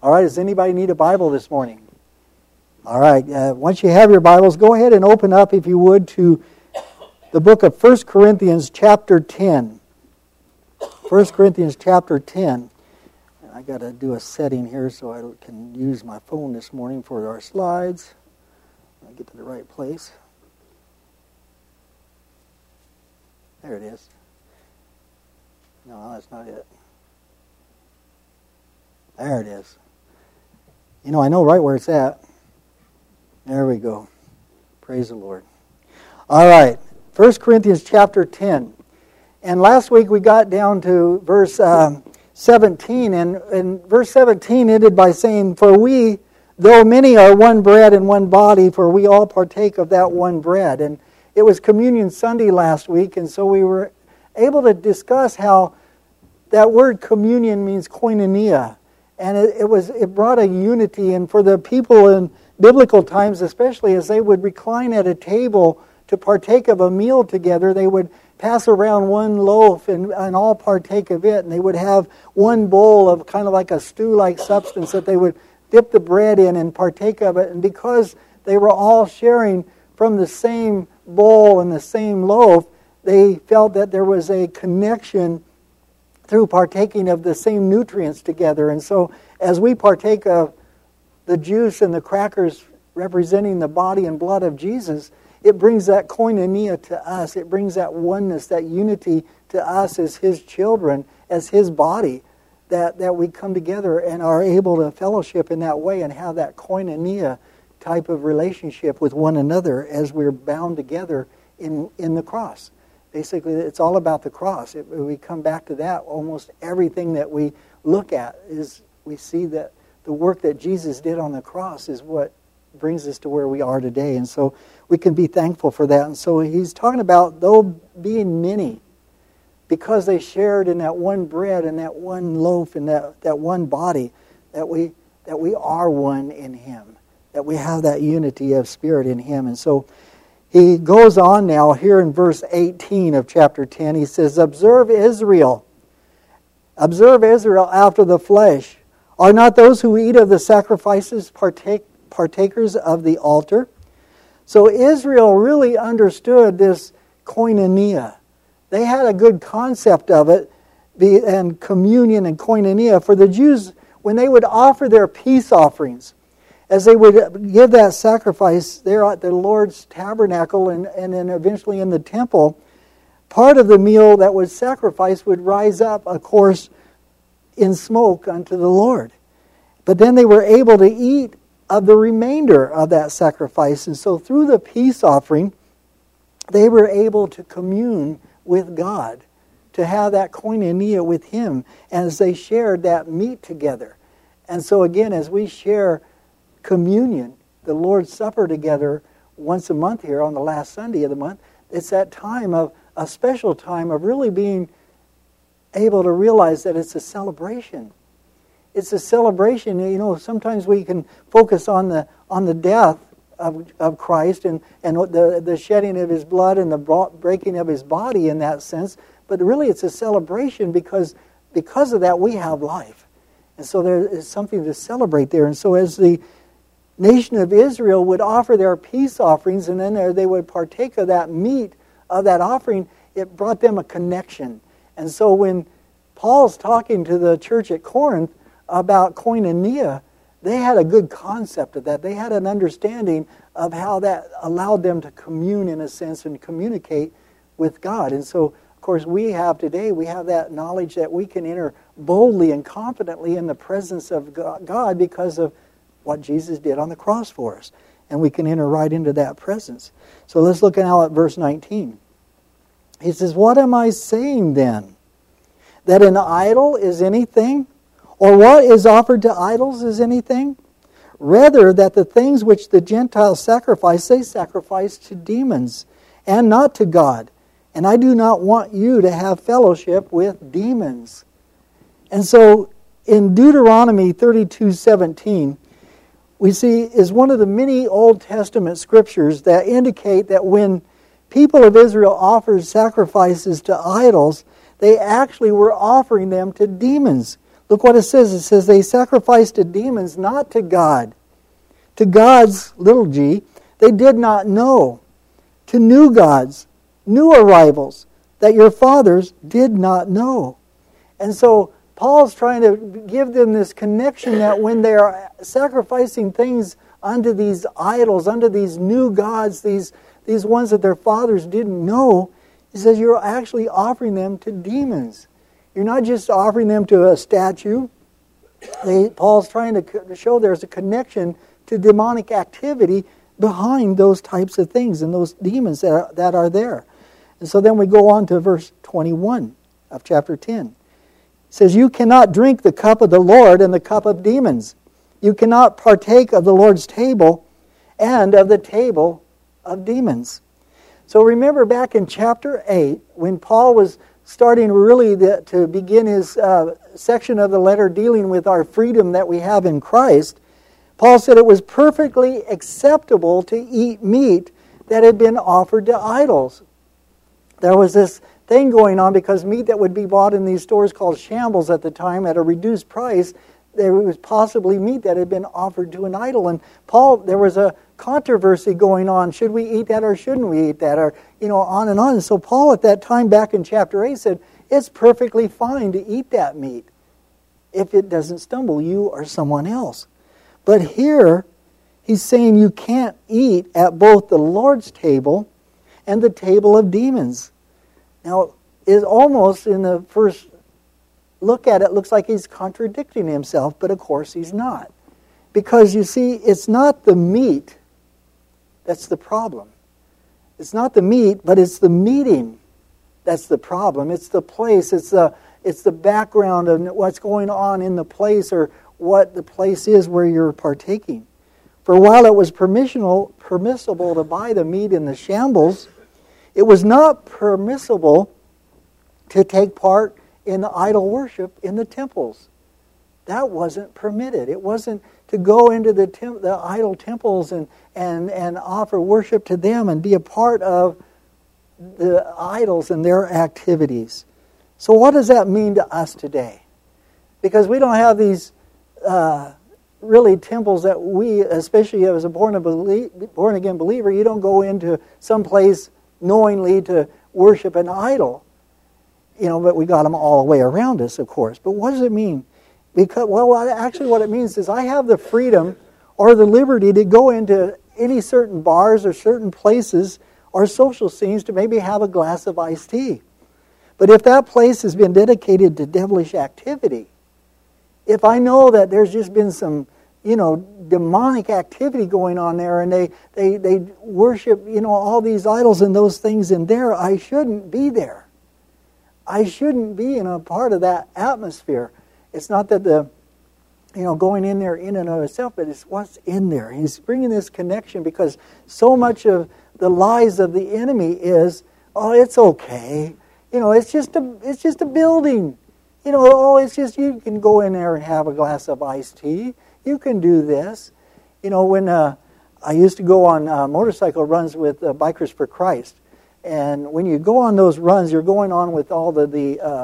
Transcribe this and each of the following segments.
All right, does anybody need a Bible this morning? All right, once you have your Bibles, go ahead and open up, if you would, to the book of 1 Corinthians chapter 10. 1 Corinthians chapter 10. I got to do a setting here so I can use my phone this morning for our slides. I'll get to the right place. There it is. No, that's not it. There it is. You know, I know right where it's at. There we go. Praise the Lord. All right. 1 Corinthians chapter 10. And last week we got down to verse 17. And verse 17 ended by saying, "For we, though many, are one bread and one body, for we all partake of that one bread." And it was Communion Sunday last week, and so we were able to discuss how that word communion means koinonia. And it brought a unity, and for the people in biblical times, especially as they would recline at a table to partake of a meal together, they would pass around one loaf and all partake of it, and they would have one bowl of kind of like a stew-like substance that they would dip the bread in and partake of it. And because they were all sharing from the same bowl and the same loaf, they felt that there was a connection through partaking of the same nutrients together. And so as we partake of the juice and the crackers representing the body and blood of Jesus, it brings that koinonia to us. It brings that oneness, that unity to us as His children, as His body, that we come together and are able to fellowship in that way and have that koinonia type of relationship with one another as we're bound together in the cross. Basically, it's all about the cross. We come back to that. Almost everything that we look at is we see that the work that Jesus did on the cross is what brings us to where we are today. And so we can be thankful for that. And so he's talking about, though being many, because they shared in that one bread and that one loaf and that one body, that we are one in Him, that we have that unity of spirit in Him. And so he goes on now here in verse 18 of chapter 10. He says, Observe Israel after the flesh. Are not those who eat of the sacrifices partakers of the altar? So Israel really understood this koinonia. They had a good concept of it, and communion and koinonia. For the Jews, when they would offer their peace offerings, as they would give that sacrifice there at the Lord's tabernacle and then eventually in the temple, part of the meal that was sacrificed would rise up, of course, in smoke unto the Lord. But then they were able to eat of the remainder of that sacrifice. And so through the peace offering, they were able to commune with God, to have that koinonia with Him as they shared that meat together. And so again, as we share communion, the Lord's Supper together once a month here on the last Sunday of the month, it's that time of a special time of really being able to realize that it's a celebration. It's a celebration. You know, sometimes we can focus on the death of Christ and the shedding of His blood and the breaking of His body in that sense, but really it's a celebration because of that we have life. And so there is something to celebrate there. And so as the nation of Israel would offer their peace offerings, and then they would partake of that meat of that offering, it brought them a connection. And so when Paul's talking to the church at Corinth about koinonia, they had a good concept of that. They had an understanding of how that allowed them to commune in a sense and communicate with God. And so, of course, we have that knowledge that we can enter boldly and confidently in the presence of God because of what Jesus did on the cross for us. And we can enter right into that presence. So let's look now at verse 19. He says, What am I saying then? That an idol is anything? Or what is offered to idols is anything? Rather, that the things which the Gentiles sacrifice, they sacrifice to demons and not to God. And I do not want you to have fellowship with demons. And so in Deuteronomy 32:17, we see is one of the many Old Testament scriptures that indicate that when people of Israel offered sacrifices to idols, they actually were offering them to demons. Look what it says. It says they sacrificed to demons, not to God. To gods, little g, they did not know. To new gods, new arrivals, that your fathers did not know. And so Paul's trying to give them this connection that when they are sacrificing things unto these idols, unto these new gods, these ones that their fathers didn't know, he says you're actually offering them to demons. You're not just offering them to a statue. Paul's trying to show there's a connection to demonic activity behind those types of things and those demons that are there. And so then we go on to verse 21 of chapter 10. It says, you cannot drink the cup of the Lord and the cup of demons. You cannot partake of the Lord's table and of the table of demons. So remember back in chapter 8, when Paul was starting really to begin his section of the letter dealing with our freedom that we have in Christ, Paul said it was perfectly acceptable to eat meat that had been offered to idols. There was this thing going on because meat that would be bought in these stores called shambles at the time at a reduced price, there was possibly meat that had been offered to an idol. And Paul, there was a controversy going on. Should we eat that or shouldn't we eat that? Or, on and on. And so Paul at that time back in chapter 8 said, it's perfectly fine to eat that meat if it doesn't stumble you or someone else. But here, he's saying you can't eat at both the Lord's table and the table of demons. Now, it almost in the first look at it looks like he's contradicting himself, but of course he's not. Because you see, it's not the meat that's the problem. It's not the meat, but it's the meeting that's the problem. It's the place, it's the background of what's going on in the place or what the place is where you're partaking. For while it was permissible to buy the meat in the shambles, it was not permissible to take part in the idol worship in the temples. That wasn't permitted. It wasn't to go into the idol temples and offer worship to them and be a part of the idols and their activities. So what does that mean to us today? Because we don't have these really temples that we, especially as a born-again believer, you don't go into some place knowingly to worship an idol. But we got them all the way around us, of course. But what does it mean? Because, actually what it means is I have the freedom or the liberty to go into any certain bars or certain places or social scenes to maybe have a glass of iced tea. But if that place has been dedicated to devilish activity, if I know that there's just been some, demonic activity going on there and they worship, all these idols and those things in there, I shouldn't be there. I shouldn't be in a part of that atmosphere. It's not that going in there in and of itself, but it's what's in there. He's bringing this connection because so much of the lies of the enemy is, it's okay. It's just a building. It's just you can go in there and have a glass of iced tea. You can do this. When I used to go on motorcycle runs with Bikers for Christ, and when you go on those runs, you're going on with all the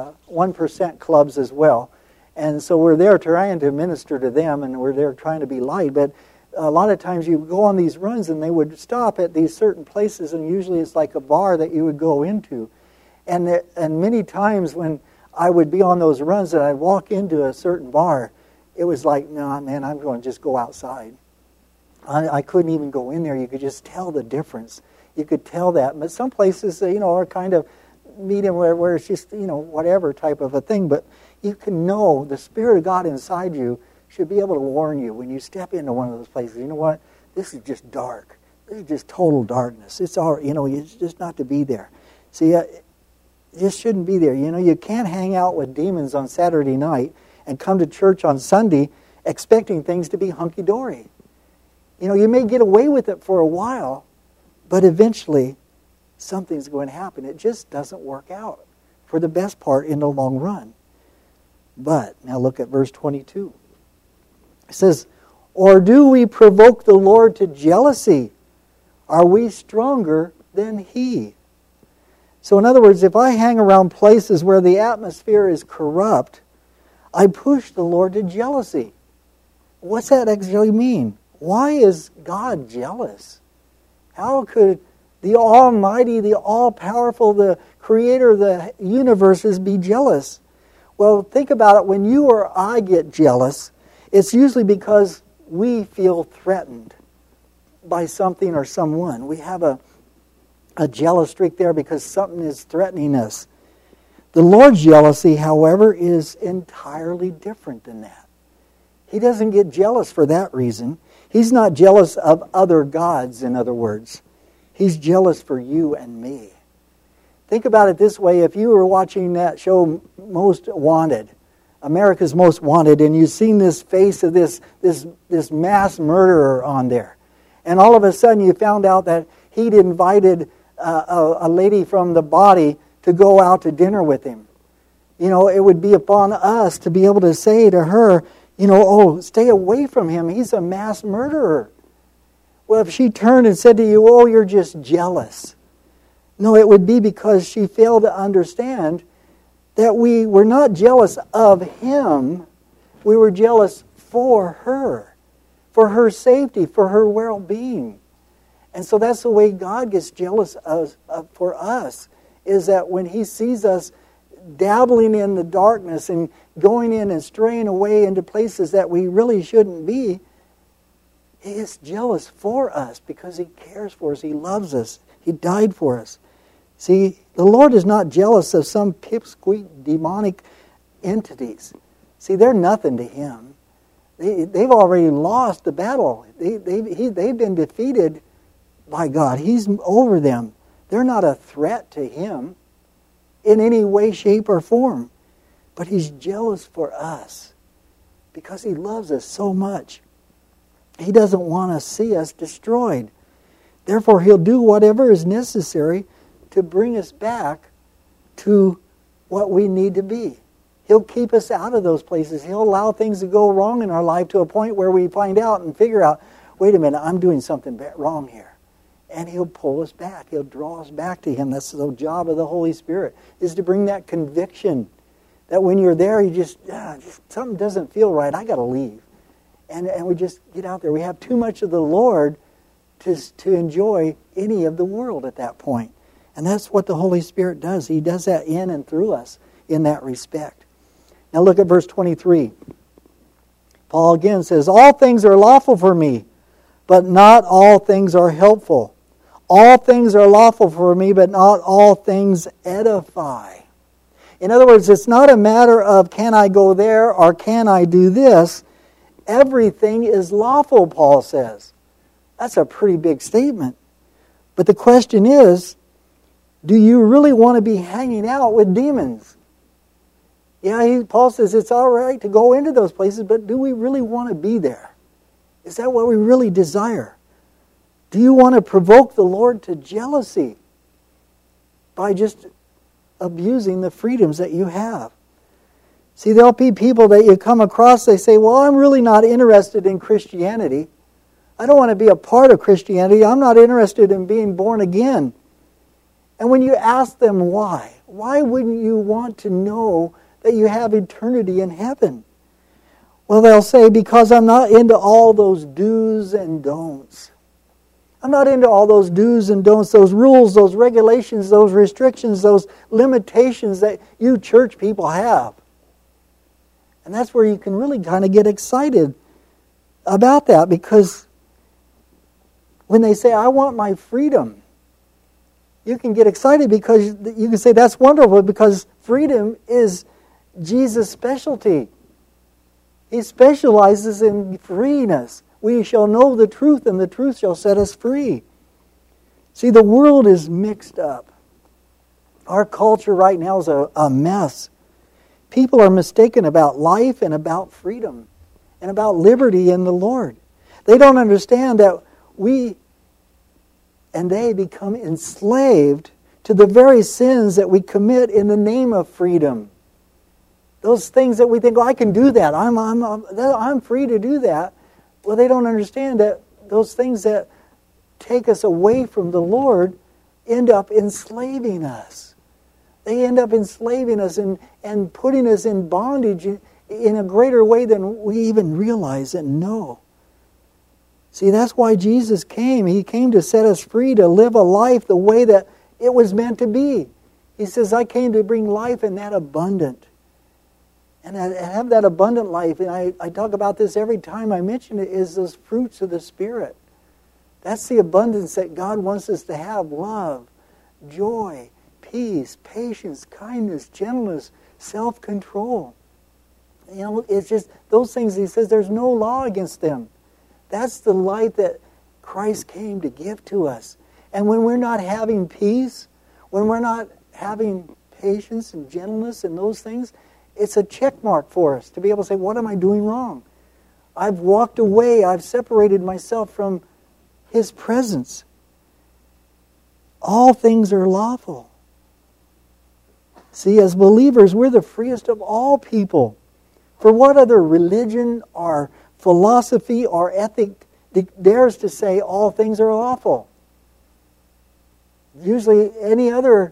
1% clubs as well. And so we're there trying to minister to them, and we're there trying to be light. But a lot of times you go on these runs, and they would stop at these certain places, and usually it's like a bar that you would go into. And many times when I would be on those runs and I'd walk into a certain bar, it was like, no, man, I'm going to just go outside. I couldn't even go in there. You could just tell the difference. You could tell that. But some places, are kind of medium where it's just, whatever type of a thing. But you can know the Spirit of God inside you should be able to warn you when you step into one of those places. You know what? This is just dark. This is just total darkness. It's all, it's just not to be there. See, it just shouldn't be there. You can't hang out with demons on Saturday night and come to church on Sunday expecting things to be hunky-dory. You may get away with it for a while, but eventually something's going to happen. It just doesn't work out for the best part in the long run. But, now look at verse 22. It says, or do we provoke the Lord to jealousy? Are we stronger than He? So in other words, if I hang around places where the atmosphere is corrupt, I pushed the Lord to jealousy. What's that actually mean? Why is God jealous? How could the Almighty, the All-Powerful, the Creator of the universes be jealous? Well, think about it. When you or I get jealous, it's usually because we feel threatened by something or someone. We have a jealous streak there because something is threatening us. The Lord's jealousy, however, is entirely different than that. He doesn't get jealous for that reason. He's not jealous of other gods, in other words. He's jealous for you and me. Think about it this way. If you were watching that show, Most Wanted, America's Most Wanted, and you've seen this face of this mass murderer on there, and all of a sudden you found out that he'd invited a lady from the body to go out to dinner with him. You know, it would be upon us to be able to say to her, you know, oh, stay away from him. He's a mass murderer. Well, if she turned and said to you, oh, you're just jealous. No, it would be because she failed to understand that we were not jealous of him. We were jealous for her safety, for her well-being. And so that's the way God gets jealous for us, is that when He sees us dabbling in the darkness and going in and straying away into places that we really shouldn't be, He is jealous for us because He cares for us. He loves us. He died for us. See, the Lord is not jealous of some pipsqueak demonic entities. See, they're nothing to Him. They've already lost the battle. They've been defeated by God. He's over them. They're not a threat to Him in any way, shape, or form. But He's jealous for us because He loves us so much. He doesn't want to see us destroyed. Therefore, He'll do whatever is necessary to bring us back to what we need to be. He'll keep us out of those places. He'll allow things to go wrong in our life to a point where we find out and figure out, wait a minute, I'm doing something wrong here. And He'll pull us back. He'll draw us back to Him. That's the job of the Holy Spirit, is to bring that conviction that when you're there, you just something doesn't feel right. I got to leave. And we just get out there. We have too much of the Lord to enjoy any of the world at that point. And that's what the Holy Spirit does. He does that in and through us in that respect. Now look at verse 23. Paul again says, all things are lawful for me, but not all things are helpful. All things are lawful for me, but not all things edify. In other words, it's not a matter of can I go there or can I do this. Everything is lawful, Paul says. That's a pretty big statement. But the question is, do you really want to be hanging out with demons? Yeah, Paul says it's all right to go into those places, but do we really want to be there? Is that what we really desire? Do you want to provoke the Lord to jealousy by just abusing the freedoms that you have? See, there'll be people that you come across, they say, well, I'm really not interested in Christianity. I don't want to be a part of Christianity. I'm not interested in being born again. And when you ask them why wouldn't you want to know that you have eternity in heaven? Well, they'll say, because I'm not into all those do's and don'ts. I'm not into all those do's and don'ts, those rules, those regulations, those restrictions, those limitations that you church people have. And that's where you can really kind of get excited about that, because when they say, I want my freedom, you can get excited because you can say, that's wonderful, because freedom is Jesus' specialty. He specializes in freeness. We shall know the truth, and the truth shall set us free. See, the world is mixed up. Our culture right now is a mess. People are mistaken about life and about freedom and about liberty in the Lord. They don't understand that we and they become enslaved to the very sins that we commit in the name of freedom. Those things that we think, oh, I can do that. I'm free to do that. Well, they don't understand that those things that take us away from the Lord end up enslaving us. They end up enslaving us and putting us in bondage in a greater way than we even realize and know. See, that's why Jesus came. He came to set us free to live a life the way that it was meant to be. He says, I came to bring life and that abundant. And have that abundant life. And I talk about this every time I mention it, is those fruits of the Spirit. That's the abundance that God wants us to have. Love, joy, peace, patience, kindness, gentleness, self-control. You know, it's just those things. He says there's no law against them. That's the light that Christ came to give to us. And when we're not having peace, when we're not having patience and gentleness and those things, it's a check mark for us to be able to say, what am I doing wrong? I've walked away. I've separated myself from His presence. All things are lawful. See, as believers, we're the freest of all people. For what other religion or philosophy or ethic dares to say all things are lawful? Usually any other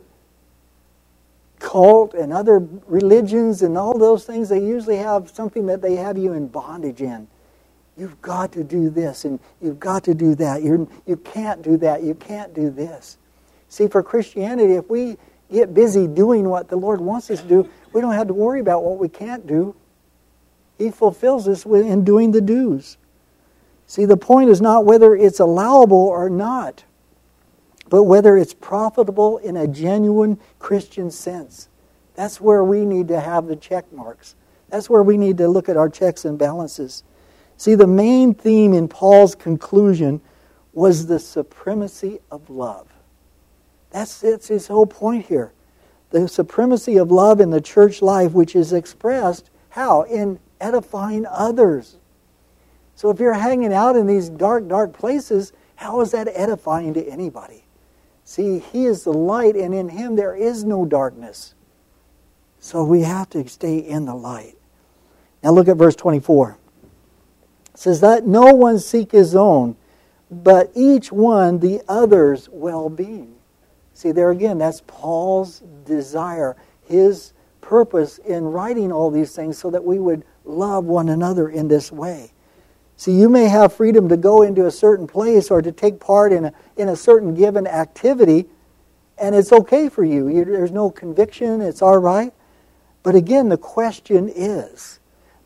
cult and other religions and all those things, they usually have something that they have you in bondage in. You've got to do this and you've got to do that. You can't do that. You can't do this. See, for Christianity, if we get busy doing what the Lord wants us to do, we don't have to worry about what we can't do. He fulfills us in doing the do's. See, the point is not whether it's allowable or not, but whether it's profitable in a genuine Christian sense. That's where we need to have the check marks. That's where we need to look at our checks and balances. See, the main theme in Paul's conclusion was the supremacy of love. That's his whole point here. The supremacy of love in the church life, which is expressed, how? In edifying others. So if you're hanging out in these dark, dark places, how is that edifying to anybody? See, He is the light, and in Him there is no darkness. So we have to stay in the light. Now look at verse 24. It says, "Let no one seek his own, but each one the other's well-being." See, there again, that's Paul's desire, his purpose in writing all these things so that we would love one another in this way. See, you may have freedom to go into a certain place or to take part in a certain given activity, and it's okay for you. There's no conviction, it's all right. But again, the question is,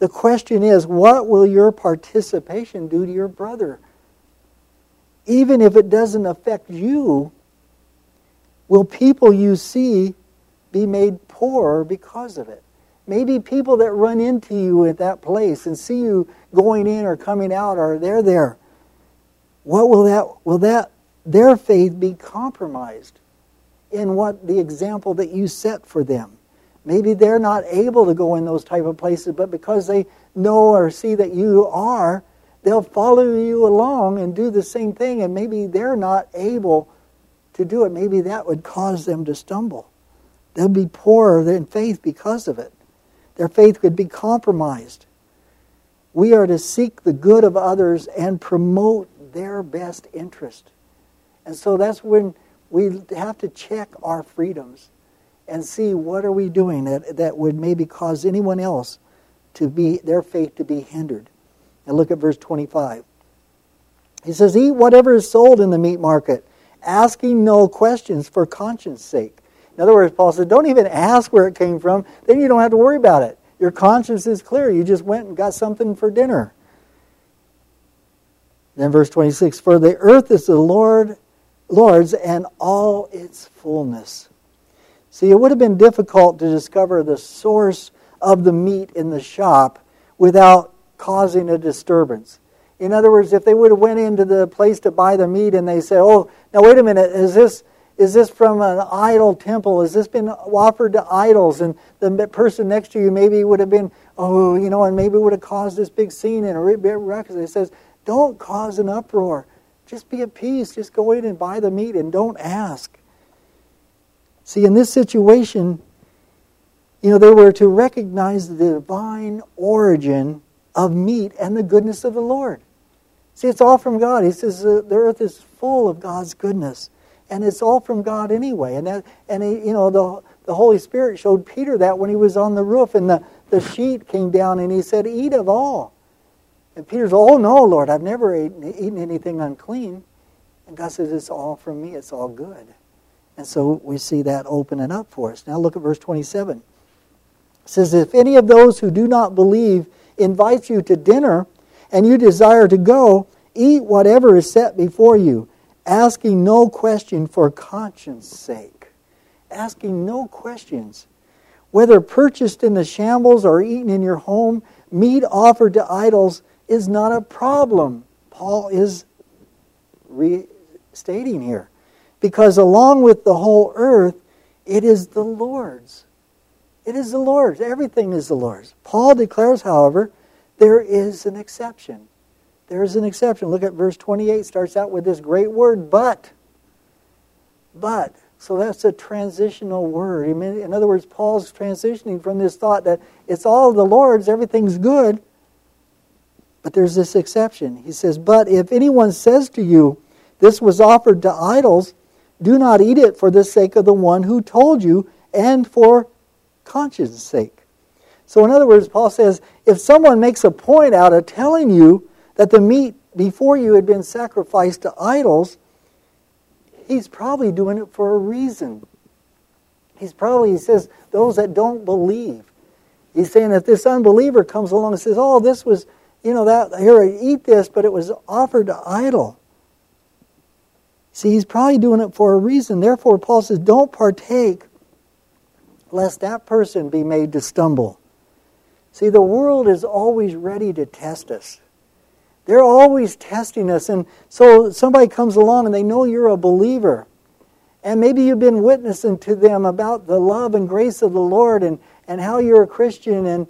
what will your participation do to your brother? Even if it doesn't affect you, will people you see be made poorer because of it? Maybe people that run into you at that place and see you going in or coming out, or they're there. What will their faith be compromised in what the example that you set for them? Maybe they're not able to go in those type of places, but because they know or see that you are, they'll follow you along and do the same thing, and maybe they're not able to do it. Maybe that would cause them to stumble. They'll be poorer in faith because of it. Their faith could be compromised. We are to seek the good of others and promote their best interest. And so that's when we have to check our freedoms and see what are we doing that would maybe cause anyone else their faith to be hindered. And look at verse 25. He says, "Eat whatever is sold in the meat market, asking no questions for conscience sake." In other words, Paul said, don't even ask where it came from. Then you don't have to worry about it. Your conscience is clear. You just went and got something for dinner. Then verse 26, "For the earth is the Lord's and all its fullness." See, it would have been difficult to discover the source of the meat in the shop without causing a disturbance. In other words, if they would have went into the place to buy the meat and they said, "Oh, now wait a minute, is this from an idol temple? Has this been offered to idols?" And the person next to you maybe would have been, and maybe would have caused this big scene and a big ruckus. It says, don't cause an uproar. Just be at peace. Just go in and buy the meat and don't ask. See, in this situation, they were to recognize the divine origin of meat and the goodness of the Lord. See, it's all from God. He says the earth is full of God's goodness. And it's all from God anyway. The Holy Spirit showed Peter that when he was on the roof, and the the sheet came down and he said, eat of all. And Peter said, oh no, Lord, I've never eaten anything unclean. And God says, it's all from me, it's all good. And so we see that opening up for us. Now look at verse 27. It says, if any of those who do not believe invites you to dinner, and you desire to go, eat whatever is set before you, asking no question for conscience sake. Asking no questions. Whether purchased in the shambles or eaten in your home, meat offered to idols is not a problem. Paul is restating here. Because along with the whole earth, it is the Lord's. It is the Lord's. Everything is the Lord's. Paul declares, however, there is an exception. There is an exception. Look at verse 28. Starts out with this great word, but. But. So that's a transitional word. In other words, Paul's transitioning from this thought that it's all the Lord's, everything's good. But there's this exception. He says, but if anyone says to you, this was offered to idols, do not eat it for the sake of the one who told you and for conscience sake. So in other words, Paul says, if someone makes a point out of telling you that the meat before you had been sacrificed to idols, he's probably doing it for a reason. He says, those that don't believe. He's saying if this unbeliever comes along and says, oh, this was, that here, eat this, but it was offered to idol. See, he's probably doing it for a reason. Therefore, Paul says, don't partake, lest that person be made to stumble. See, the world is always ready to test us. They're always testing us. And so somebody comes along and they know you're a believer. And maybe you've been witnessing to them about the love and grace of the Lord and how you're a Christian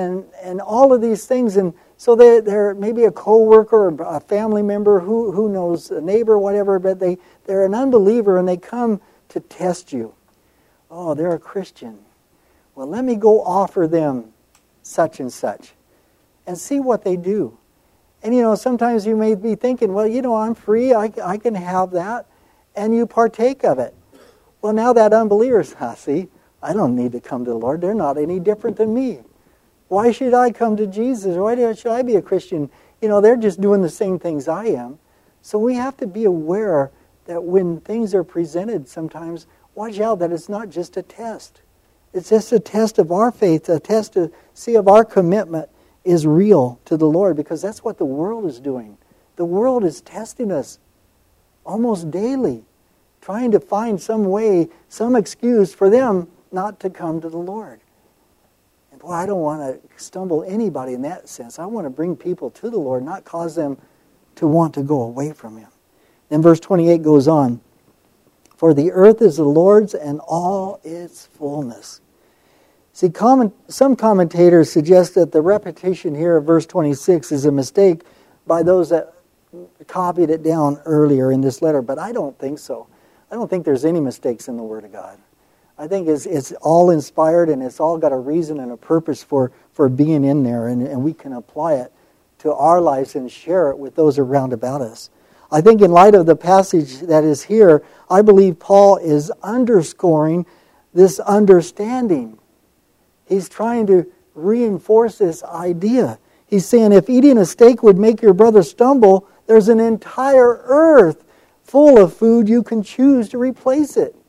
and all of these things. And so they're maybe a co-worker or a family member, who knows, a neighbor, whatever, but they're an unbeliever and they come to test you. Oh, they're a Christian. Well, let me go offer them such and such and see what they do. And sometimes you may be thinking, well, I'm free, I can have that, and you partake of it. Well, now that unbeliever says, see, I don't need to come to the Lord. They're not any different than me. Why should I come to Jesus? Why should I be a Christian? They're just doing the same things I am. So we have to be aware that when things are presented sometimes, watch out that it's not just a test. It's just a test of our faith, a test to see if our commitment is real to the Lord, because that's what the world is doing. The world is testing us almost daily, trying to find some way, some excuse for them not to come to the Lord. And boy, I don't want to stumble anybody in that sense. I want to bring people to the Lord, not cause them to want to go away from Him. Then verse 28 goes on, for the earth is the Lord's and all its fullness. See, some commentators suggest that the repetition here of verse 26 is a mistake by those that copied it down earlier in this letter, but I don't think so. I don't think there's any mistakes in the Word of God. I think it's all inspired and it's all got a reason and a purpose for being in there, and we can apply it to our lives and share it with those around about us. I think in light of the passage that is here, I believe Paul is underscoring this understanding. He's trying to reinforce this idea. He's saying if eating a steak would make your brother stumble, there's an entire earth full of food you can choose to replace it.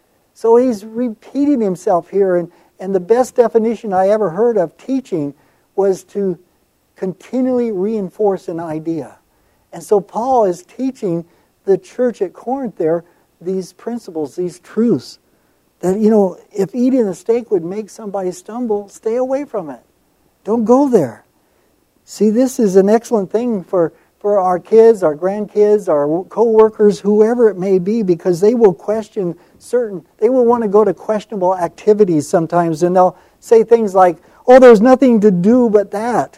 So he's repeating himself here, and the best definition I ever heard of teaching was to continually reinforce an idea. And so Paul is teaching the church at Corinth there these principles, these truths. That, if eating a steak would make somebody stumble, stay away from it. Don't go there. See, this is an excellent thing for our kids, our grandkids, our co-workers, whoever it may be, because they will question they will want to go to questionable activities sometimes, and they'll say things like, oh, there's nothing to do but that.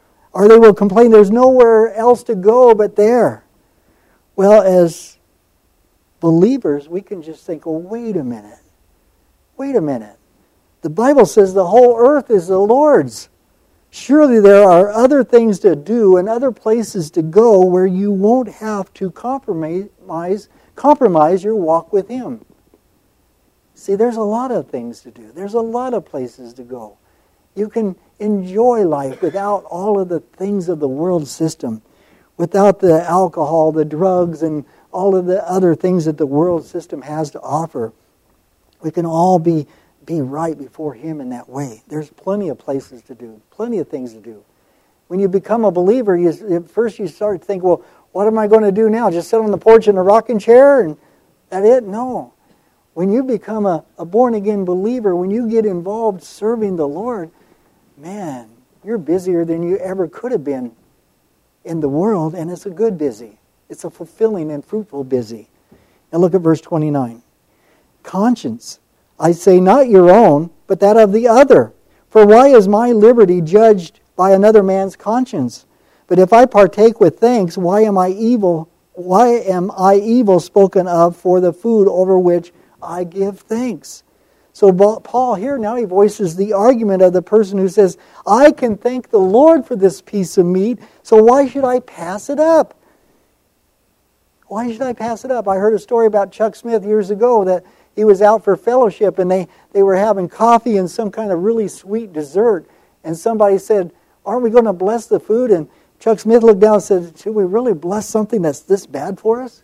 Or they will complain, there's nowhere else to go but there. Well, as believers, we can just think, well, wait a minute. The Bible says the whole earth is the Lord's. Surely there are other things to do and other places to go where you won't have to compromise your walk with Him. See, there's a lot of things to do. There's a lot of places to go. You can enjoy life without all of the things of the world system, without the alcohol, the drugs, and all of the other things that the world system has to offer. We can all be right before Him in that way. There's plenty of places to do, plenty of things to do. When you become a believer, at first you start to think, well, what am I going to do now? Just sit on the porch in a rocking chair and that it? No. When you become a born-again believer, when you get involved serving the Lord, man, you're busier than you ever could have been in the world, and it's a good busy. It's a fulfilling and fruitful busy. Now look at verse 29. Conscience, I say not your own, but that of the other. For why is my liberty judged by another man's conscience? But if I partake with thanks, why am I evil spoken of for the food over which I give thanks? So Paul here now he voices the argument of the person who says, I can thank the Lord for this piece of meat, so why should I pass it up? Why should I pass it up? I heard a story about Chuck Smith years ago that he was out for fellowship and they were having coffee and some kind of really sweet dessert. And somebody said, aren't we going to bless the food? And Chuck Smith looked down and said, should we really bless something that's this bad for us?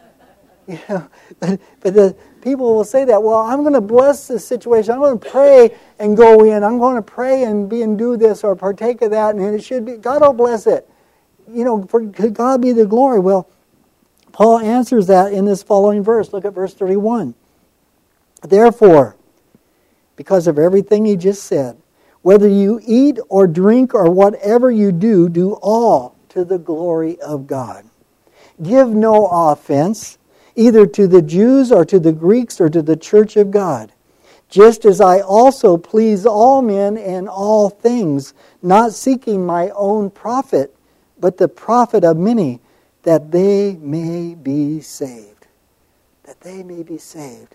But the people will say that, well, I'm going to bless this situation. I'm going to pray and go in. I'm going to pray and do this or partake of that. And it should be, God will bless it. For God be the glory. Well, Paul answers that in this following verse. Look at verse 31. Therefore, because of everything he just said, whether you eat or drink or whatever you do, do all to the glory of God. Give no offense, either to the Jews or to the Greeks or to the church of God, just as I also please all men in all things, not seeking my own profit, but the profit of many, that they may be saved. That they may be saved.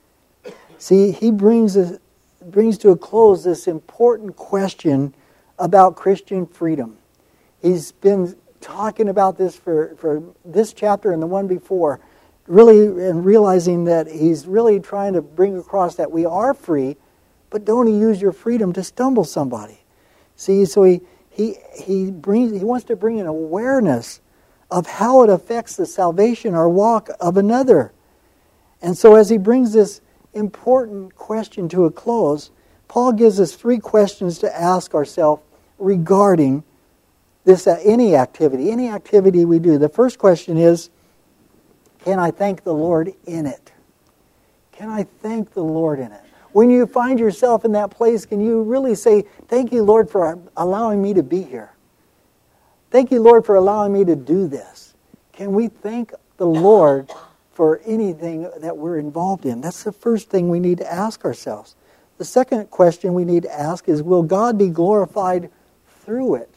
See, he brings to a close this important question about Christian freedom. He's been talking about this for this chapter and the one before, really, and realizing that he's really trying to bring across that we are free, but don't use your freedom to stumble somebody. See, so he wants to bring an awareness of how it affects the salvation or walk of another. And so as he brings this important question to a close, Paul gives us 3 questions to ask ourselves regarding this any activity we do. The first question is, can I thank the Lord in it? Can I thank the Lord in it? When you find yourself in that place, can you really say, thank you, Lord, for allowing me to be here? Thank you, Lord, for allowing me to do this. Can we thank the Lord for anything that we're involved in? That's the first thing we need to ask ourselves. The second question we need to ask is, will God be glorified through it?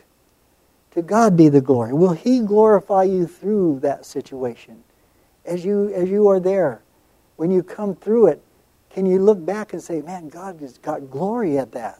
To God be the glory. Will He glorify you through that situation? As you are there, when you come through it, can you look back and say, man, God has got glory at that?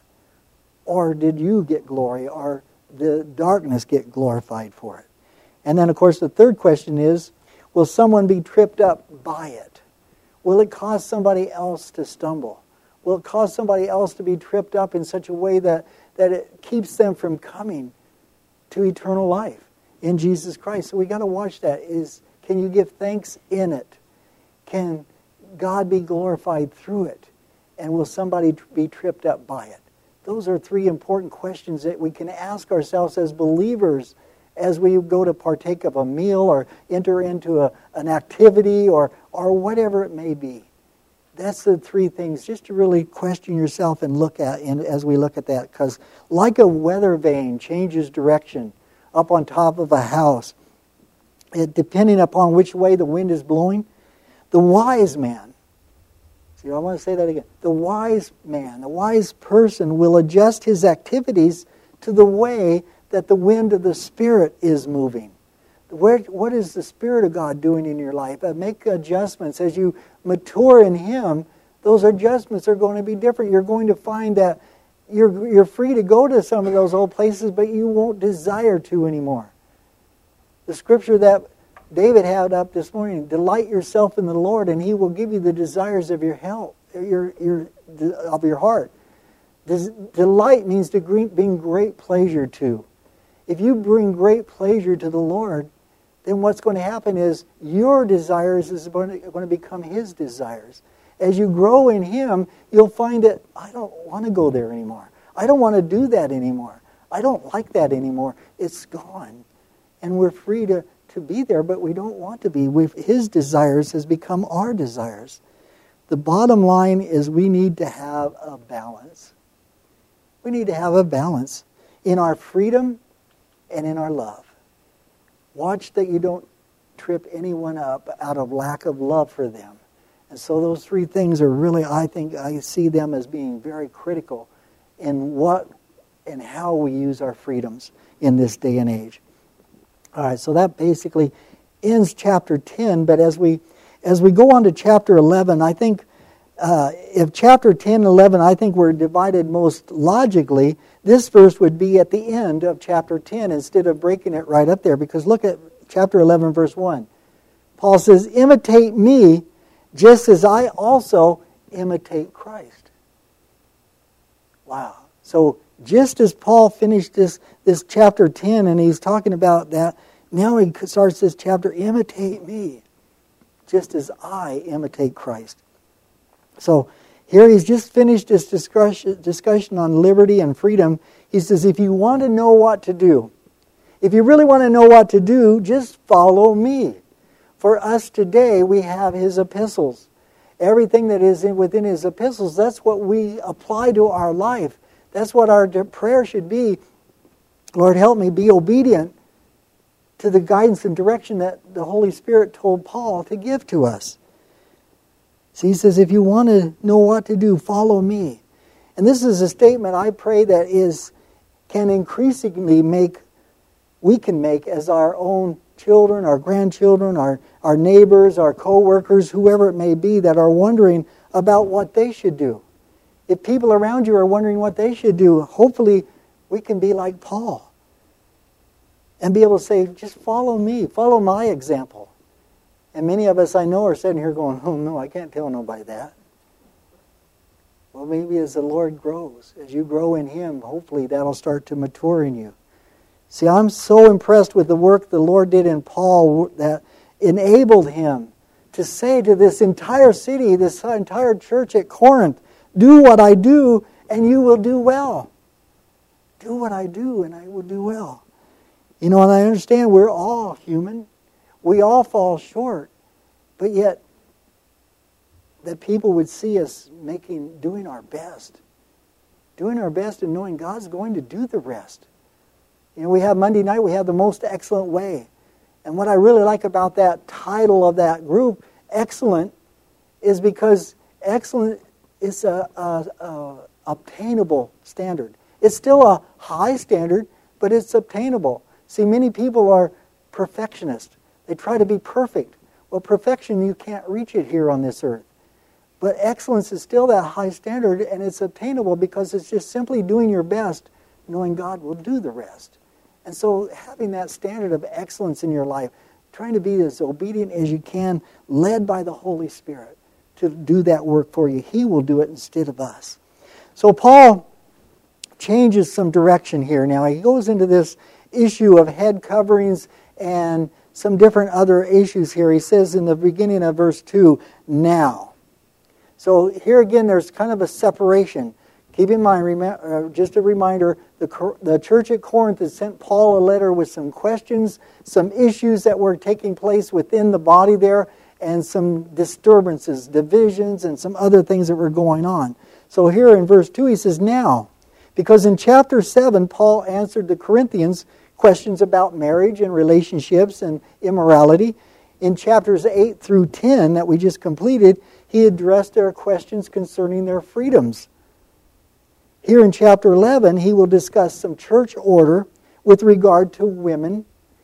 Or did you get glory? Or the darkness get glorified for it? And then, of course, the third question is, will someone be tripped up by it? Will it cause somebody else to stumble? Will it cause somebody else to be tripped up in such a way that it keeps them from coming to eternal life in Jesus Christ? So we got to watch that. Can you give thanks in it? Can God be glorified through it? And will somebody be tripped up by it? Those are 3 important questions that we can ask ourselves as believers as we go to partake of a meal or enter into an activity or whatever it may be. That's the 3 things, just to really question yourself and look at as we look at that. Because like a weather vane changes direction up on top of a house, depending upon which way the wind is blowing, the wise man, see, I want to say that again, the wise man, the wise person will adjust his activities to the way that the wind of the Spirit is moving. What is the Spirit of God doing in your life? Make adjustments. As you mature in Him, those adjustments are going to be different. You're going to find that you're free to go to some of those old places, but you won't desire to anymore. The scripture that David had up this morning, delight yourself in the Lord, and He will give you the desires of your heart. This delight means to bring great pleasure to. If you bring great pleasure to the Lord, then what's going to happen is your desires is going to become His desires. As you grow in Him, you'll find that I don't want to go there anymore. I don't want to do that anymore. I don't like that anymore. It's gone. And we're free to be there, but we don't want to be. His desires has become our desires. The bottom line is we need to have a balance. We need to have a balance in our freedom and in our love. Watch that you don't trip anyone up out of lack of love for them. And so those three things are really, I see them as being very critical in what and how we use our freedoms in this day and age. All right, so that basically ends chapter 10, but as we go on to chapter 11, I think if chapter 10 and 11, I think we're divided most logically, this verse would be at the end of chapter 10 instead of breaking it right up there, because look at chapter 11, verse 1. Paul says, imitate me just as I also imitate Christ. Wow. So just as Paul finished this chapter 10 and he's talking about that, now he starts this chapter, imitate me just as I imitate Christ. So here he's just finished this discussion on liberty and freedom. He says, if you want to know what to do, if you really want to know what to do, just follow me. For us today, we have his epistles. Everything that is within his epistles, that's what we apply to our life. That's what our prayer should be. Lord, help me be obedient to the guidance and direction that the Holy Spirit told Paul to give to us. So he says, if you want to know what to do, follow me. And this is a statement I pray that can increasingly we can make as our own children, our grandchildren, our neighbors, our co-workers, whoever it may be, that are wondering about what they should do. If people around you are wondering what they should do, hopefully we can be like Paul and be able to say, just follow me, follow my example. And many of us I know are sitting here going, oh no, I can't tell nobody that. Well, maybe as the Lord grows, as you grow in Him, hopefully that'll start to mature in you. See, I'm so impressed with the work the Lord did in Paul that enabled him to say to this entire city, this entire church at Corinth, do what I do and you will do well. Do what I do and I will do well. You know, and I understand we're all human. We all fall short. But yet, that people would see us doing our best. Doing our best and knowing God's going to do the rest. You know, we have Monday night, we have the most excellent way. And what I really like about that title of that group, Excellent, is because excellent is a obtainable standard. It's still a high standard, but it's obtainable. See, many people are perfectionists. They try to be perfect. Well, perfection, you can't reach it here on this earth. But excellence is still that high standard, and it's obtainable because it's just simply doing your best, knowing God will do the rest. And so having that standard of excellence in your life, trying to be as obedient as you can, led by the Holy Spirit to do that work for you. He will do it instead of us. So Paul changes some direction here now. He goes into this issue of head coverings and some different other issues here. He says in the beginning of verse 2, now. So here again there's kind of a separation. Keep in mind, just a reminder, the church at Corinth had sent Paul a letter with some questions, some issues that were taking place within the body there, and some disturbances, divisions, and some other things that were going on. So here in verse 2 he says, now, because in chapter 7 Paul answered the Corinthians questions about marriage and relationships and immorality. In chapters 8 through 10 that we just completed, he addressed their questions concerning their freedoms. Here in chapter 11, he will discuss some church order with regard to women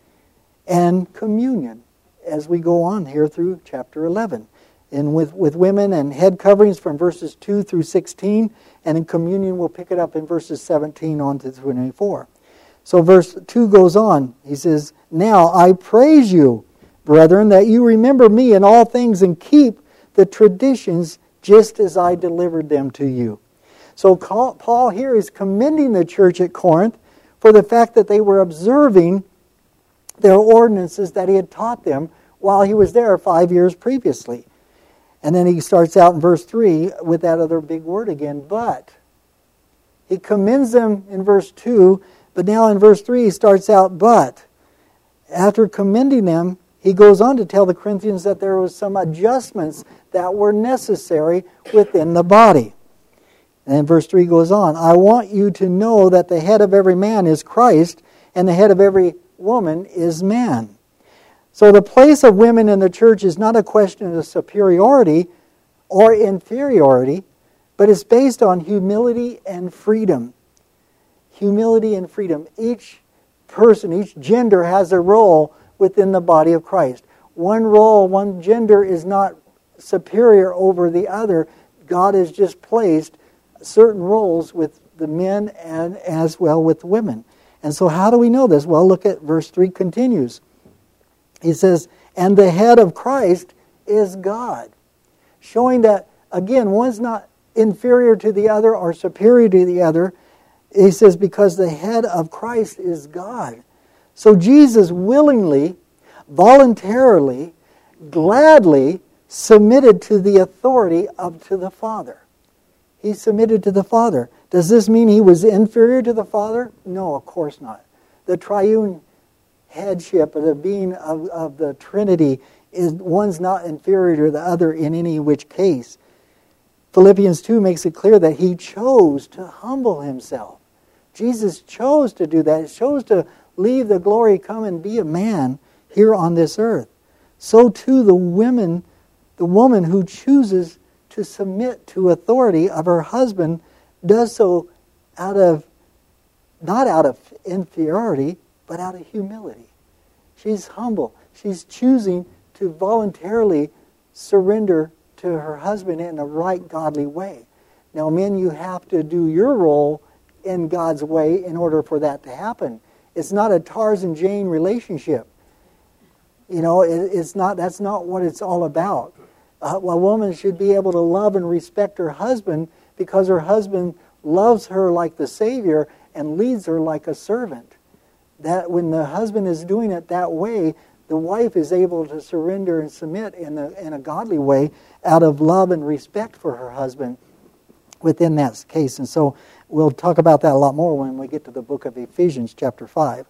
and communion as we go on here through chapter 11. And with women and head coverings from verses 2 through 16, and in communion we'll pick it up in verses 17 on to 24. So verse 2 goes on. He says, now I praise you, brethren, that you remember me in all things and keep the traditions just as I delivered them to you. So Paul here is commending the church at Corinth for the fact that they were observing their ordinances that he had taught them while he was there 5 years previously. And then he starts out in verse 3 with that other big word again, but. He commends them in verse 2, but now in verse 3 he starts out, but. After commending them, he goes on to tell the Corinthians that there was some adjustments that were necessary within the body. And then verse 3 goes on, I want you to know that the head of every man is Christ, and the head of every woman is man. So the place of women in the church is not a question of superiority or inferiority, but it's based on humility and freedom. Humility and freedom. Each person, each gender has a role within the body of Christ. One role, one gender is not superior over the other. God has just placed certain roles with the men and as well with the women. And so how do we know this? Well, look at verse 3 continues. He says, and the head of Christ is God. Showing that, again, one's not inferior to the other or superior to the other. He says, because the head of Christ is God. So Jesus willingly, voluntarily, gladly submitted to the authority to the Father. He submitted to the Father. Does this mean he was inferior to the Father? No, of course not. The triune headship of the being of the Trinity is one's not inferior to the other in any which case. Philippians 2 makes it clear that he chose to humble himself. Jesus chose to do that. He chose to leave the glory, come and be a man here on this earth. So too the woman who chooses to submit to authority of her husband does so not out of inferiority, but out of humility. She's humble. She's choosing to voluntarily surrender to her husband in a right, godly way. Now, men, you have to do your role in God's way in order for that to happen. It's not a Tarzan Jane relationship. You know, it's not. That's not what it's all about. A woman should be able to love and respect her husband because her husband loves her like the Savior and leads her like a servant. That when the husband is doing it that way, the wife is able to surrender and submit in a godly way out of love and respect for her husband within that case. And so we'll talk about that a lot more when we get to the book of Ephesians chapter 5.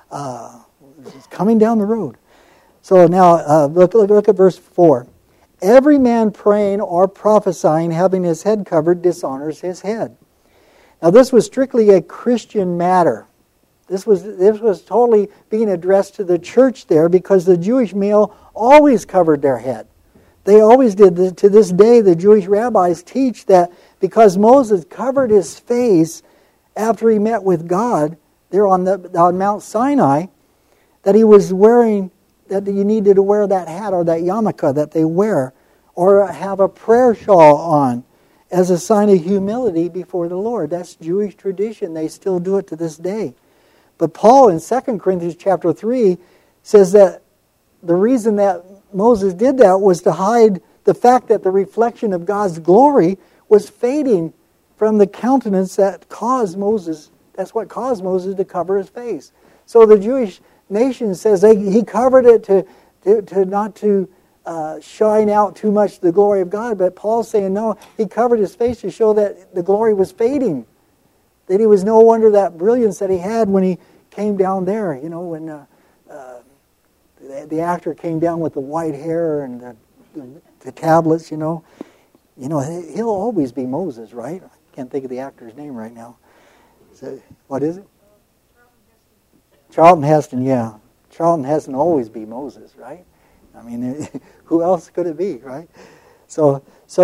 It's coming down the road. So now look at verse 4. Every man praying or prophesying, having his head covered, dishonors his head. Now this was strictly a Christian matter. This was totally being addressed to the church there because the Jewish male always covered their head. They always did. To this day, the Jewish rabbis teach that because Moses covered his face after he met with God there on Mount Sinai, that he was wearing, that you needed to wear that hat or that yarmulke that they wear, or have a prayer shawl on as a sign of humility before the Lord. That's Jewish tradition. They still do it to this day. But Paul in 2 Corinthians chapter 3 says that the reason that Moses did that was to hide the fact that the reflection of God's glory was fading from the countenance that caused Moses. That's what caused Moses to cover his face. So the Jewish nation says he covered it to not to shine out too much the glory of God. But Paul's saying no, he covered his face to show that the glory was fading. That he was no wonder that brilliance that he had when he came down there. You know, when the actor came down with the white hair and the tablets. You know, he'll always be Moses, right? I can't think of the actor's name right now. So, what is it? Charlton Heston. Yeah, Charlton Heston will always be Moses, right? I mean, who else could it be, right? So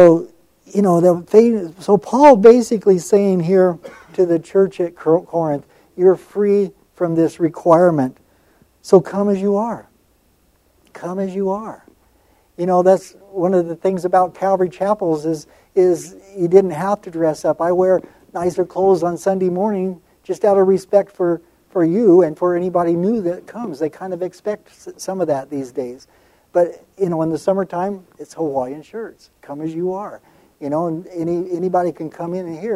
Paul basically saying here to the church at Corinth, you're free from this requirement. So come as you are. Come as you are. You know, that's one of the things about Calvary Chapels is you didn't have to dress up. I wear nicer clothes on Sunday morning just out of respect for you and for anybody new that comes. They kind of expect some of that these days. But, in the summertime, it's Hawaiian shirts. Come as you are. And anybody can come in here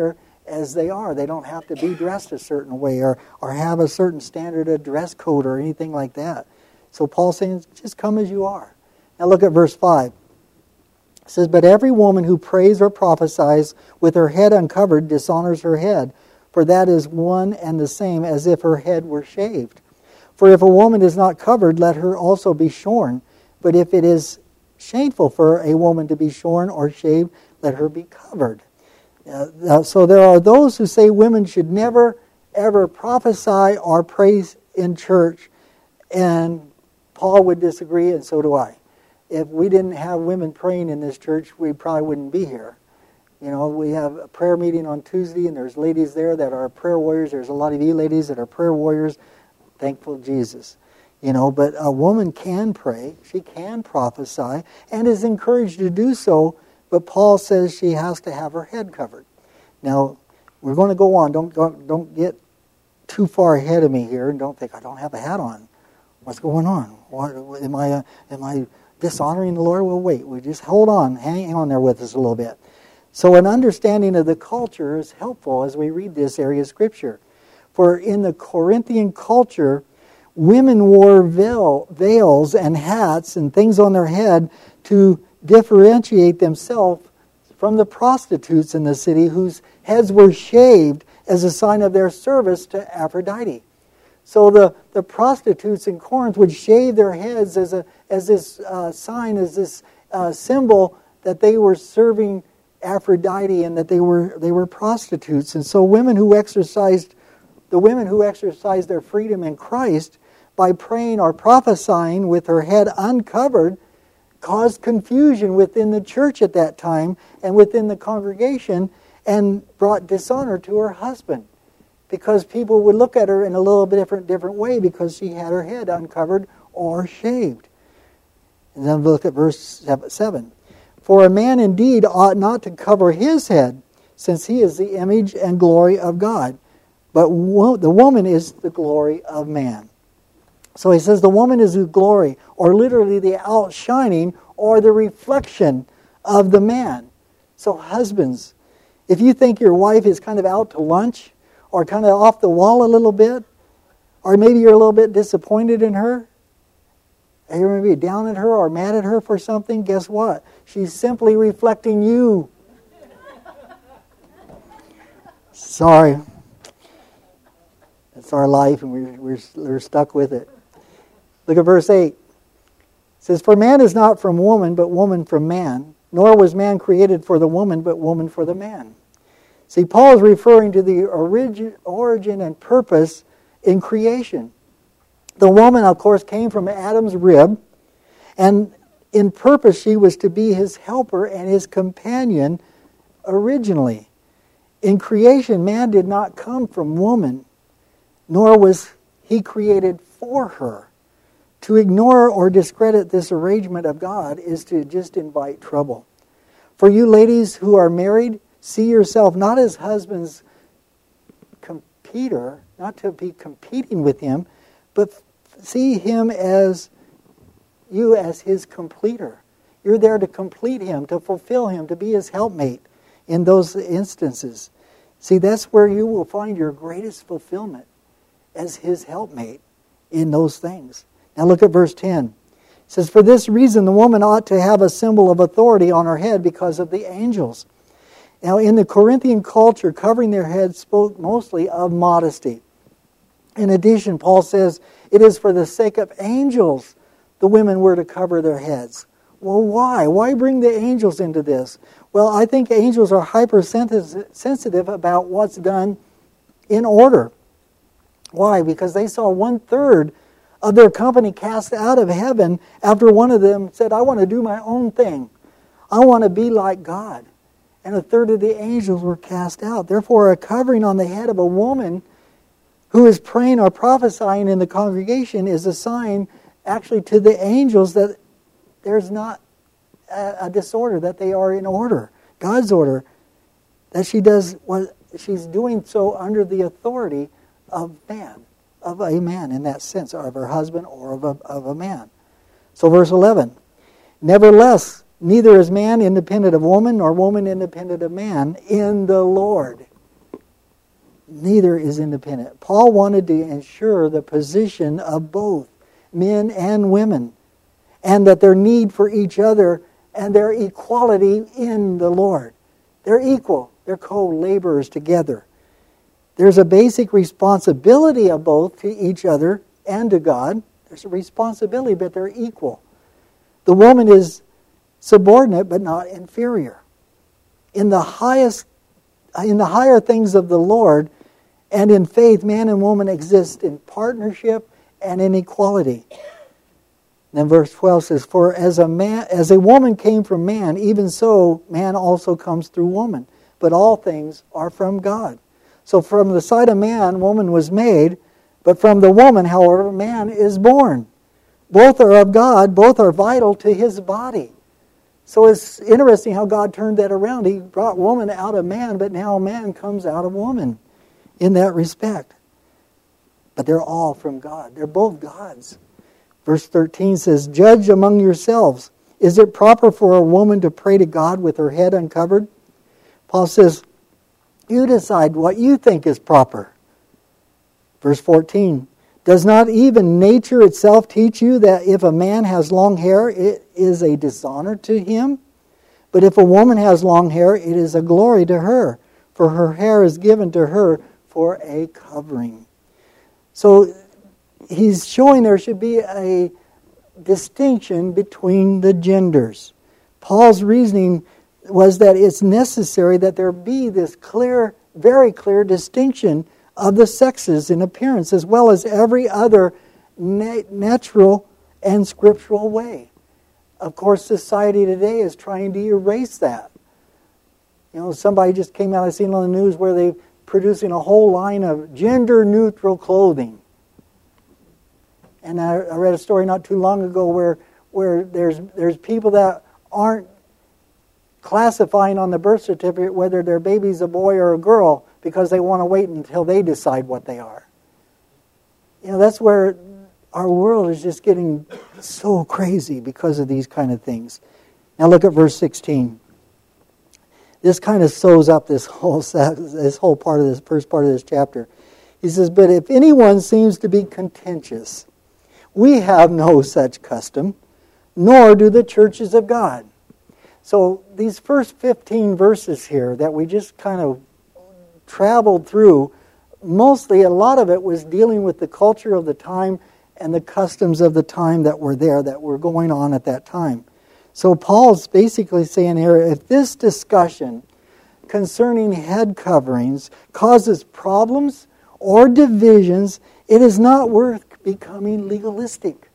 as they are. They don't have to be dressed a certain way or have a certain standard of dress code or anything like that. So Paul's saying, just come as you are. Now look at verse 5. It says, but every woman who prays or prophesies with her head uncovered dishonors her head, for that is one and the same as if her head were shaved. For if a woman is not covered, let her also be shorn. But if it is shameful for a woman to be shorn or shaved, let her be covered. So there are those who say women should never, ever prophesy or pray in church. And Paul would disagree, and so do I. If we didn't have women praying in this church, we probably wouldn't be here. You know, we have a prayer meeting on Tuesday, and there's ladies there that are prayer warriors. There's a lot of you ladies that are prayer warriors. Thankful Jesus. You know, but a woman can pray. She can prophesy and is encouraged to do so. But Paul says she has to have her head covered. Now, we're going to go on. Don't get too far ahead of me here, and don't think I don't have a hat on. What's going on? What, am I dishonoring the Lord? Well, wait. We just hold on. Hang on there with us a little bit. So an understanding of the culture is helpful as we read this area of Scripture. For in the Corinthian culture, women wore veils and hats and things on their head to differentiate themselves from the prostitutes in the city whose heads were shaved as a sign of their service to Aphrodite. So the prostitutes in Corinth would shave their heads as this sign, as this symbol that they were serving Aphrodite and that they were prostitutes. And so the women who exercised their freedom in Christ by praying or prophesying with her head uncovered caused confusion within the church at that time and within the congregation and brought dishonor to her husband because people would look at her in a little bit different way because she had her head uncovered or shaved. And then look at verse 7. For a man indeed ought not to cover his head, since he is the image and glory of God, but the woman is the glory of man. So he says the woman is the glory, or literally the outshining, or the reflection of the man. So husbands, if you think your wife is kind of out to lunch, or kind of off the wall a little bit, or maybe you're a little bit disappointed in her, and you're maybe down at her or mad at her for something, guess what? She's simply reflecting you. Sorry. That's our life, and we're stuck with it. Look at verse 8. It says, for man is not from woman, but woman from man. Nor was man created for the woman, but woman for the man. See, Paul is referring to the origin and purpose in creation. The woman, of course, came from Adam's rib, and in purpose she was to be his helper and his companion originally. In creation, man did not come from woman, nor was he created for her. To ignore or discredit this arrangement of God is to just invite trouble. For you ladies who are married, see yourself not as husband's competitor, not to be competing with him, but see him as you as his completer. You're there to complete him, to fulfill him, to be his helpmate in those instances. See, that's where you will find your greatest fulfillment, as his helpmate in those things. Now look at verse 10. It says, for this reason the woman ought to have a symbol of authority on her head because of the angels. Now in the Corinthian culture, covering their heads spoke mostly of modesty. In addition, Paul says, it is for the sake of angels the women were to cover their heads. Well, why? Why bring the angels into this? Well, I think angels are hypersensitive about what's done in order. Why? Because they saw 1/3 of their company cast out of heaven after one of them said, I want to do my own thing. I want to be like God. And 1/3 of the angels were cast out. Therefore, a covering on the head of a woman who is praying or prophesying in the congregation is a sign actually to the angels that there's not a disorder, that they are in order, God's order, that she does what she's doing so under the authority of man, of a man in that sense, or of her husband or of a man. So verse 11, nevertheless, neither is man independent of woman, nor woman independent of man in the Lord. neither is independent. Paul wanted to ensure the position of both men and women, and that their need for each other and their equality in the Lord. They're equal. They're co-laborers together. There's a basic responsibility of both to each other and to God. There's a responsibility, but they're equal. The woman is subordinate but not inferior. In the higher things of the Lord and in faith, man and woman exist in partnership and in equality. Then verse 12 says, "For as a woman came from man, even so man also comes through woman. But all things are from God." So from the side of man, woman was made, but from the woman, however, man is born. Both are of God, both are vital to his body. So it's interesting how God turned that around. He brought woman out of man, but now man comes out of woman in that respect. But they're all from God. They're both God's. Verse 13 says, "Judge among yourselves. Is it proper for a woman to pray to God with her head uncovered?" Paul says, you decide what you think is proper. Verse 14, "Does not even nature itself teach you that if a man has long hair, it is a dishonor to him? But if a woman has long hair, it is a glory to her, for her hair is given to her for a covering." So he's showing there should be a distinction between the genders. Paul's reasoning was that it's necessary that there be this clear, very clear distinction of the sexes in appearance, as well as every other natural and scriptural way. Of course, society today is trying to erase that. You know, somebody just came out, I've seen on the news where they're producing a whole line of gender-neutral clothing. And I read a story not too long ago where there's people that aren't classifying on the birth certificate whether their baby's a boy or a girl because they want to wait until they decide what they are. You know, that's where our world is just getting so crazy because of these kind of things. Now look at verse 16. This kind of sews up this whole part of this first part of this chapter. He says, "But if anyone seems to be contentious, we have no such custom, nor do the churches of God." So these first 15 verses here that we just kind of traveled through, mostly a lot of it was dealing with the culture of the time and the customs of the time that were there, that were going on at that time. So Paul's basically saying here, if this discussion concerning head coverings causes problems or divisions, it is not worth becoming legalistic.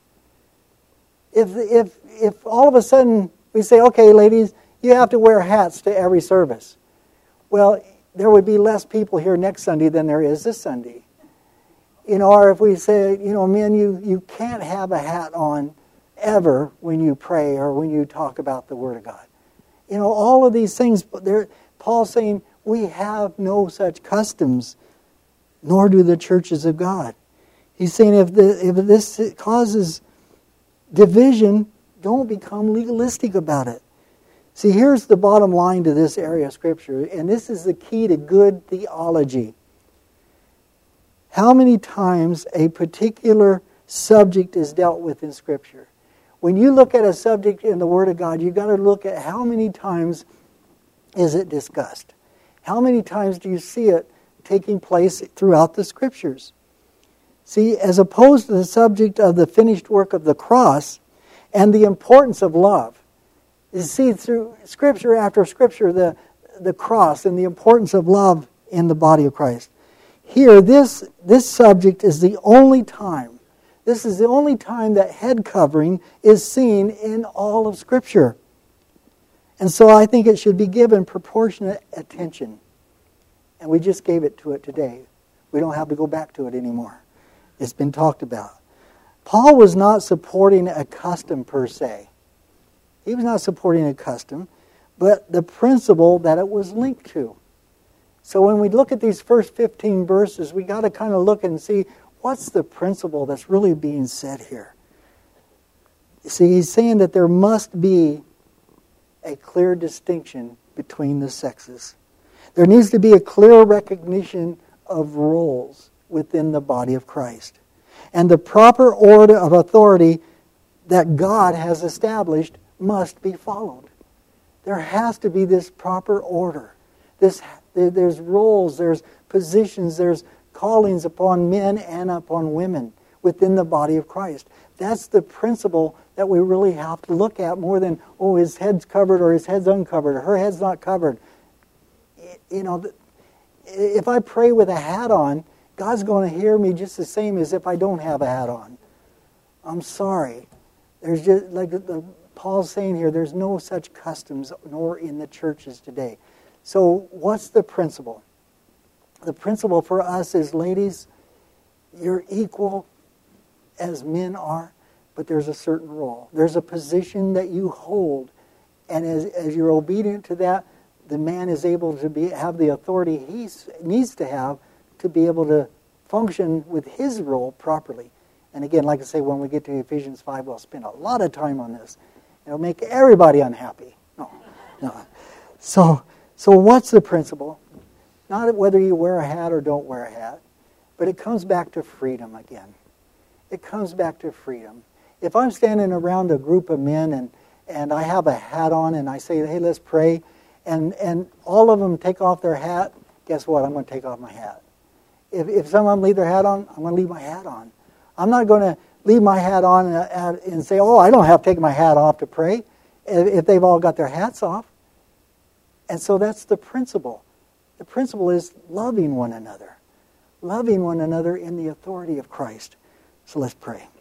If all of a sudden we say, okay, ladies, you have to wear hats to every service. Well, there would be less people here next Sunday than there is this Sunday. You know, or if we say, you know, men, you can't have a hat on ever when you pray or when you talk about the Word of God. You know, all of these things, Paul's saying, we have no such customs, nor do the churches of God. He's saying if this causes division, don't become legalistic about it. See, here's the bottom line to this area of Scripture, and this is the key to good theology. How many times a particular subject is dealt with in Scripture? When you look at a subject in the Word of God, you've got to look at how many times is it discussed. How many times do you see it taking place throughout the Scriptures? See, as opposed to the subject of the finished work of the cross and the importance of love. You see through Scripture after Scripture the cross and the importance of love in the body of Christ. Here, this subject is the only time. This is the only time that head covering is seen in all of Scripture. And so I think it should be given proportionate attention. And we just gave it to it today. We don't have to go back to it anymore. It's been talked about. Paul was not supporting a custom per se. He was not supporting a custom, but the principle that it was linked to. So when we look at these first 15 verses, we got to kind of look and see what's the principle that's really being said here. See, he's saying that there must be a clear distinction between the sexes. There needs to be a clear recognition of roles within the body of Christ. And the proper order of authority that God has established must be followed. There has to be this proper order. There's roles, there's positions, there's callings upon men and upon women within the body of Christ. That's the principle that we really have to look at more than, oh, his head's covered or his head's uncovered or her head's not covered. You know, if I pray with a hat on, God's going to hear me just the same as if I don't have a hat on. I'm sorry. There's just, like Paul's saying here, there's no such customs nor in the churches today. So what's the principle? The principle for us is, ladies, you're equal as men are, but there's a certain role. There's a position that you hold, and as you're obedient to that, the man is able to have the authority he needs to have to be able to function with his role properly. And again, like I say, when we get to Ephesians 5, we'll spend a lot of time on this. It'll make everybody unhappy. No. So what's the principle? Not whether you wear a hat or don't wear a hat, but it comes back to freedom again. It comes back to freedom. If I'm standing around a group of men and I have a hat on and I say, hey, let's pray, and all of them take off their hat, guess what? I'm going to take off my hat. If someone leave their hat on, I'm going to leave my hat on. I'm not going to leave my hat on and say, oh, I don't have to take my hat off to pray, if they've all got their hats off. And so that's the principle. The principle is loving one another in the authority of Christ. So let's pray.